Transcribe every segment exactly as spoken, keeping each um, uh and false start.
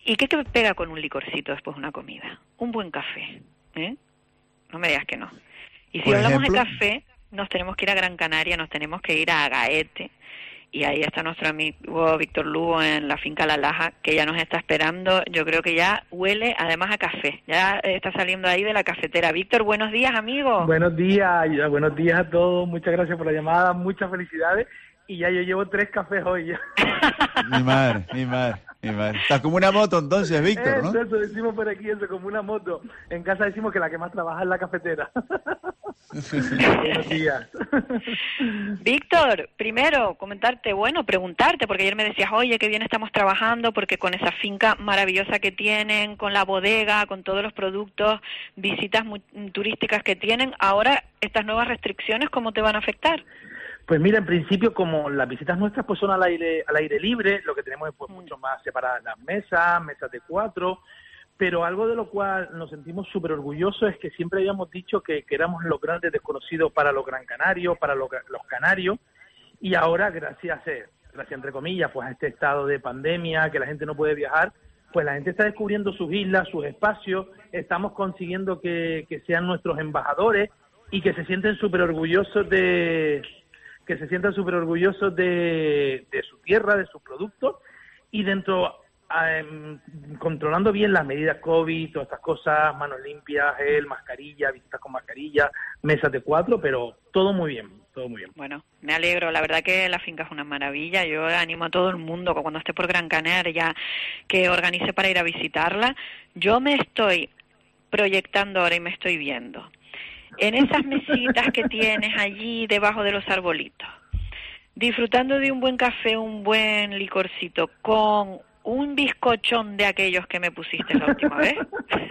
¿Y qué te pega con un licorcito después de una comida? Un buen café, ¿eh? No me digas que no. Y si Por hablamos ejemplo, de café, nos tenemos que ir a Gran Canaria, nos tenemos que ir a Agaete, y ahí está nuestro amigo Víctor Lugo en la finca La Laja, que ya nos está esperando. Yo creo que ya huele además a café, ya está saliendo ahí de la cafetera. Víctor, buenos días, amigo. Buenos días, ya, buenos días a todos, muchas gracias por la llamada, muchas felicidades, y ya yo llevo tres cafés hoy ya. Mi madre, mi madre, mi madre. Estás como una moto entonces, Víctor, ¿no? Eso, eso decimos por aquí, eso, como una moto. En casa decimos que la que más trabaja es la cafetera. Buenos días. Víctor, primero comentarte, bueno, preguntarte, porque ayer me decías, oye, qué bien estamos trabajando, porque con esa finca maravillosa que tienen, con la bodega, con todos los productos, visitas muy, turísticas que tienen, ahora estas nuevas restricciones, ¿cómo te van a afectar? Pues mira, en principio, como las visitas nuestras pues son al aire al aire libre, lo que tenemos es pues, mucho más separadas las mesas, mesas de cuatro, pero algo de lo cual nos sentimos súper orgullosos es que siempre habíamos dicho que, que éramos los grandes desconocidos para los gran canarios, para los, los canarios, y ahora, gracias, eh, gracias entre comillas, pues a este estado de pandemia, que la gente no puede viajar, pues la gente está descubriendo sus islas, sus espacios, estamos consiguiendo que, que sean nuestros embajadores y que se sienten súper orgullosos de... que se sientan súper orgullosos de, de su tierra, de sus productos, y dentro, eh, controlando bien las medidas COVID, todas estas cosas, manos limpias, gel, mascarilla, visitas con mascarilla, mesas de cuatro, pero todo muy bien, todo muy bien. Bueno, me alegro, la verdad que la finca es una maravilla, yo animo a todo el mundo que cuando esté por Gran Canaria que organice para ir a visitarla. Yo me estoy proyectando ahora y me estoy viendo en esas mesitas que tienes allí debajo de los arbolitos, disfrutando de un buen café, un buen licorcito, con un bizcochón de aquellos que me pusiste la última vez.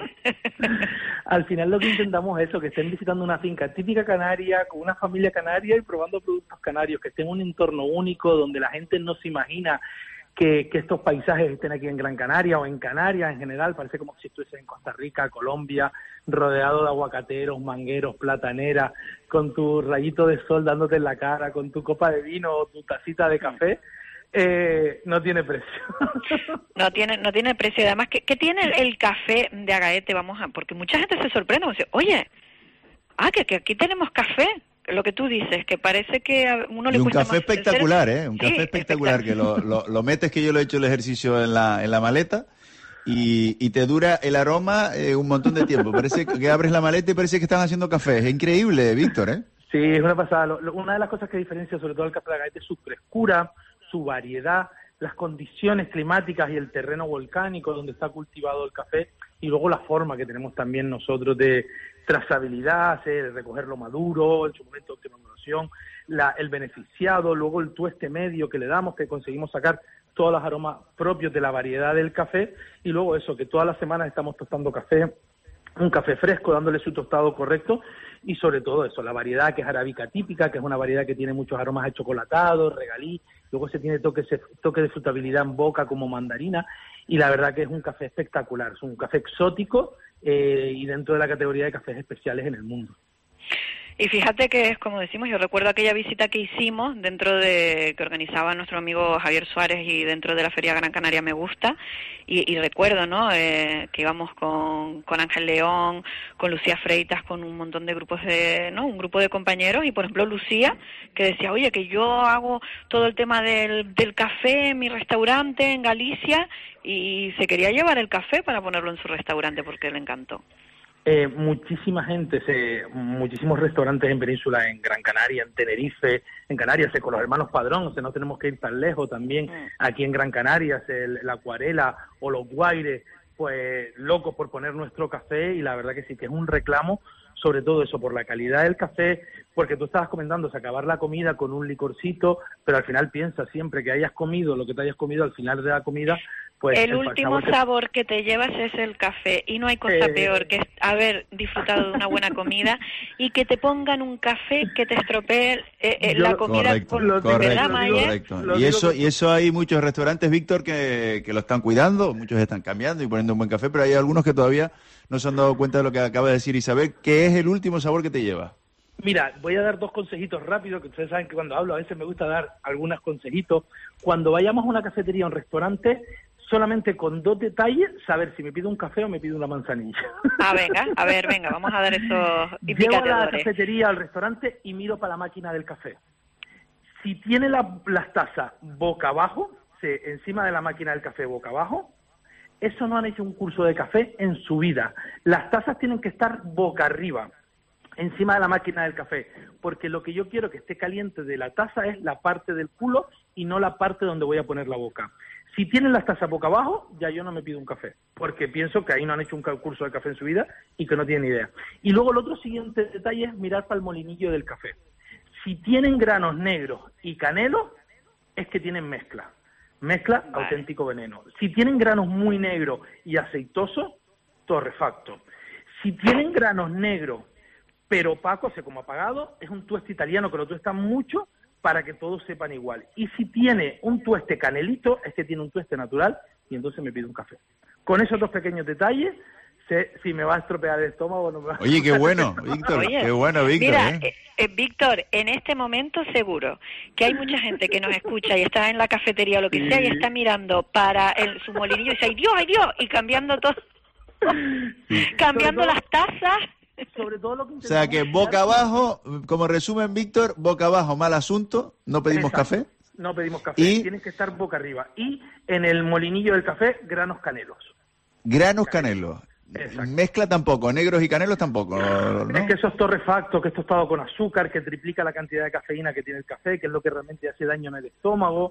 Al final lo que intentamos es eso, que estén visitando una finca típica canaria, con una familia canaria y probando productos canarios, que estén en un entorno único donde la gente no se imagina Que, que estos paisajes estén aquí en Gran Canaria o en Canarias en general, parece como si estuviese en Costa Rica, Colombia, rodeado de aguacateros, mangueros, plataneras, con tu rayito de sol dándote en la cara, con tu copa de vino o tu tacita de café, eh, no tiene precio. No tiene no tiene precio. Además, ¿qué, qué tiene el café de Agaete? Vamos a, porque mucha gente se sorprende, dice, oye, ah, que, que aquí tenemos café. Lo que tú dices, que parece que a uno le y un cuesta café más espectacular, hacer... ¿eh? Un Sí, café espectacular, que lo, lo, lo metes, que yo lo he hecho el ejercicio en la, en la maleta, y, y te dura el aroma eh, un montón de tiempo. Parece que abres la maleta y parece que están haciendo café. Es increíble, Víctor, ¿eh? Sí, es una pasada. Lo, lo, una de las cosas que diferencia sobre todo el café de Agaete es su frescura, su variedad, las condiciones climáticas y el terreno volcánico donde está cultivado el café, y luego la forma que tenemos también nosotros de trazabilidad, de recogerlo maduro, en su momento de óptima maduración, la, el beneficiado, luego el tueste medio que le damos, que conseguimos sacar todos los aromas propios de la variedad del café, y luego eso, que todas las semanas estamos tostando café, un café fresco, dándole su tostado correcto, y sobre todo eso, la variedad que es arábica típica, que es una variedad que tiene muchos aromas de chocolatado, regalí, luego se tiene toque, ese toque de frutabilidad en boca como mandarina, y la verdad que es un café espectacular, es un café exótico eh, y dentro de la categoría de cafés especiales en el mundo. Y fíjate que es como decimos, yo recuerdo aquella visita que hicimos dentro de, que organizaba nuestro amigo Javier Suárez y dentro de la Feria Gran Canaria Me Gusta, y, y recuerdo, ¿no?, eh, que íbamos con, con Ángel León, con Lucía Freitas, con un montón de grupos de, ¿no?, un grupo de compañeros, y por ejemplo Lucía, que decía, oye, que yo hago todo el tema del, del café en mi restaurante en Galicia, y se quería llevar el café para ponerlo en su restaurante porque le encantó. Eh, muchísima gente, se, muchísimos restaurantes en Península, en Gran Canaria, en Tenerife, en Canarias, eh, con los hermanos Padrón, o sea, no tenemos que ir tan lejos también, mm. aquí en Gran Canaria, el, la Acuarela o los Guaires, pues locos por poner nuestro café, y la verdad que sí, que es un reclamo, sobre todo eso, por la calidad del café, porque tú estabas comentando, o acabar la comida con un licorcito, pero al final piensa siempre que hayas comido lo que te hayas comido al final de la comida, pues el, el último sabor, sabor que... que te llevas es el café, y no hay cosa eh... peor que haber disfrutado de una buena comida y que te pongan un café que te estropee eh, eh, Yo, la comida correcto, con correcto, ¿verdad, Mayer? Correcto. Y eso y eso hay muchos restaurantes, Víctor, que, que lo están cuidando, muchos están cambiando y poniendo un buen café, pero hay algunos que todavía no se han dado cuenta de lo que acaba de decir Isabel. ¿Qué es el último sabor que te lleva? Mira, voy a dar dos consejitos rápidos, que ustedes saben que cuando hablo a veces me gusta dar algunos consejitos. Cuando vayamos a una cafetería o un restaurante, solamente con dos detalles, saber si me pido un café o me pido una manzanilla. Ah, venga, a ver, venga, vamos a dar esos indicadores. Llego a la indicadores. cafetería, al restaurante y miro para la máquina del café. Si tiene la- las tazas boca abajo, sí, encima de la máquina del café boca abajo, eso no han hecho un curso de café en su vida. Las tazas tienen que estar boca arriba, encima de la máquina del café, porque lo que yo quiero que esté caliente de la taza es la parte del culo y no la parte donde voy a poner la boca. Si tienen las tazas boca abajo, ya yo no me pido un café, porque pienso que ahí no han hecho un curso de café en su vida y que no tienen idea. Y luego el otro siguiente detalle es mirar para el molinillo del café. Si tienen granos negros y canelo, es que tienen mezcla. Mezcla, vale. Auténtico veneno. Si tienen granos muy negros y aceitosos, torrefacto. Si tienen granos negros pero opaco, o sea, como apagado, es un tueste italiano que lo tuestan mucho para que todos sepan igual. Y si tiene un tueste canelito, es que tiene un tueste natural y entonces me pido un café. Con esos dos pequeños detalles, sé si me va a estropear el estómago o no me va a... Oye, qué bueno, Víctor, Oye, qué bueno, Víctor. Mira, ¿eh? eh, eh, Víctor, en este momento seguro que hay mucha gente que nos escucha y está en la cafetería o lo que Sí. sea y está mirando para el, su molinillo y dice, ¡ay Dios, ay Dios! Y cambiando todo, cambiando Sobre las tazas. Sobre todo lo que O sea que intentamos boca evitar- abajo, como resumen, Víctor, boca abajo, mal asunto, no pedimos Exacto. café. No pedimos café, Y- tienen que estar boca arriba. Y en el molinillo del café, granos canelos. Granos canelos. Exacto. Mezcla tampoco, negros y canelos tampoco, ¿no? Es que eso es torrefacto, que es tostado con azúcar, que triplica la cantidad de cafeína que tiene el café, que es lo que realmente hace daño en el estómago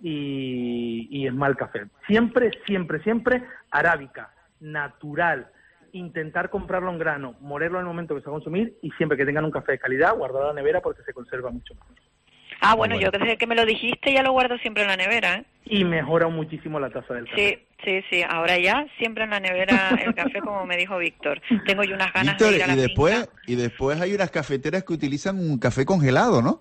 y, y es mal café. Siempre, siempre, siempre arábica, natural. Intentar comprarlo en grano, molerlo en el momento que se va a consumir y siempre que tengan un café de calidad, guardarlo en la nevera porque se conserva mucho mejor. Ah, bueno, bueno. yo desde que me lo dijiste ya lo guardo siempre en la nevera, ¿eh? Y mejora muchísimo la taza del café. Sí, sí, sí. Ahora ya siempre en la nevera el café, como me dijo Víctor. Tengo yo unas ganas Víctor, de ir a la y después, finca. y después hay unas cafeteras que utilizan un café congelado, ¿no?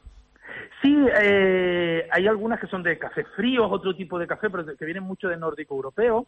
Sí, eh, hay algunas que son de café fríos, otro tipo de café, pero que vienen mucho de nórdico europeo.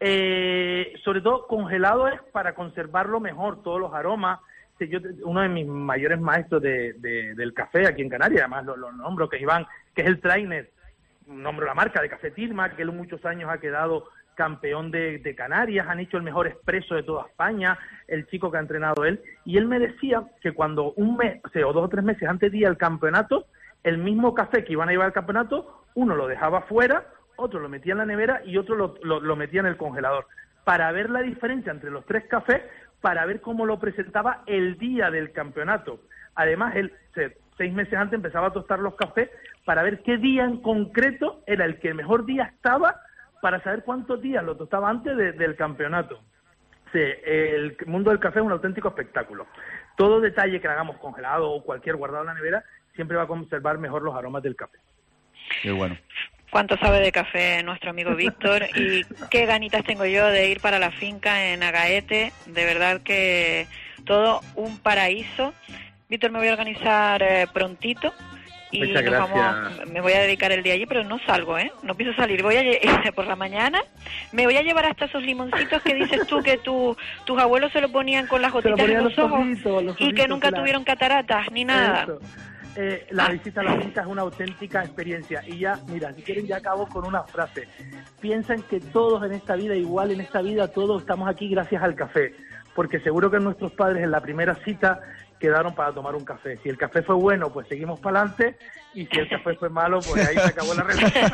Eh, sobre todo congelado es para conservarlo mejor, todos los aromas. Sí, yo, uno de mis mayores maestros de, de, del café aquí en Canarias, además lo, lo nombro, que es Iván, que es el trainer, nombro la marca de Café Tilma, que él muchos años ha quedado campeón de, de Canarias, han hecho el mejor expreso de toda España, el chico que ha entrenado él, y él me decía que cuando un mes, o sea, o dos o tres meses antes de ir al campeonato, el mismo café que iban a llevar al campeonato, uno lo dejaba fuera, otro lo metía en la nevera y otro lo, lo, lo metía en el congelador, para ver la diferencia entre los tres cafés, para ver cómo lo presentaba el día del campeonato. Además, él se, seis meses antes empezaba a tostar los cafés para ver qué día en concreto era el que el mejor día estaba, para saber cuántos días lo tostaba antes de, del campeonato. Sí, el mundo del café es un auténtico espectáculo. Todo detalle que hagamos congelado o cualquier guardado en la nevera siempre va a conservar mejor los aromas del café. Qué bueno. Cuánto sabe de café nuestro amigo Víctor y qué ganitas tengo yo de ir para la finca en Agaete. De verdad que todo un paraíso. Víctor, me voy a organizar eh, prontito y Muchas nos gracias. vamos, me voy a dedicar el día allí, pero no salgo, ¿eh? No pienso salir. Voy a lle- por la mañana, me voy a llevar hasta esos limoncitos que dices tú que tu, tus abuelos se lo ponían con las Se lo gotitas en ponían los los ojos ojitos, los y que ojitos, nunca claro. tuvieron cataratas ni nada. Eso. Eh, la visita a la finca es una auténtica experiencia. Y ya, mira, si quieren ya acabo con una frase. Piensan que todos en esta vida, igual en esta vida, todos estamos aquí gracias al café. Porque seguro que nuestros padres en la primera cita quedaron para tomar un café. Si el café fue bueno, pues seguimos para adelante. Y si el café fue malo, pues ahí se acabó la relación.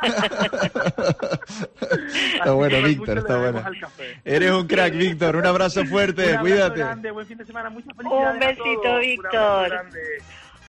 Está bueno, Así que Víctor, mucho está le bueno. debemos al café. Eres un crack, Víctor. Un abrazo fuerte, Un abrazo cuídate. grande, buen fin de semana, muchas felicidades Un a besito, todos. Un Víctor. abrazo grande.